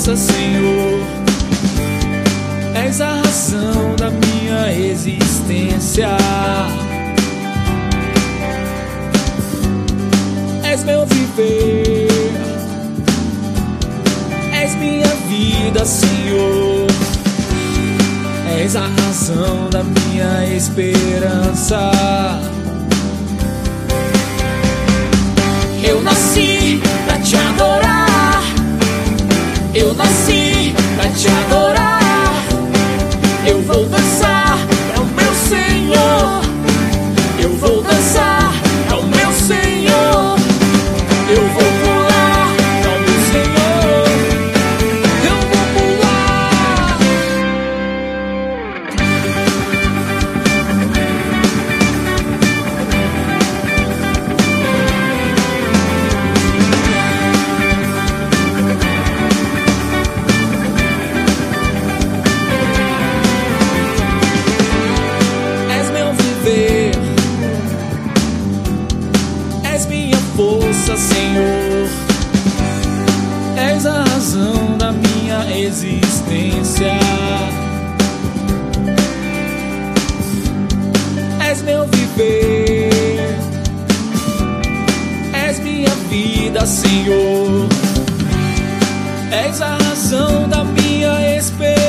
força, Senhor. És a razão da minha existência. És meu viver, és minha vida, Senhor. És a razão da minha esperança. Eu nasci pra te adorar. Eu nasci pra te adorar. Eu vou dançar para o meu Senhor. Eu vou dançar para o meu Senhor. Eu vou pular para o meu Senhor. Eu vou pular. És meu viver, és minha força, Senhor. És a razão da minha existência. És meu viver, és minha vida, Senhor. És a razão da minha esperança.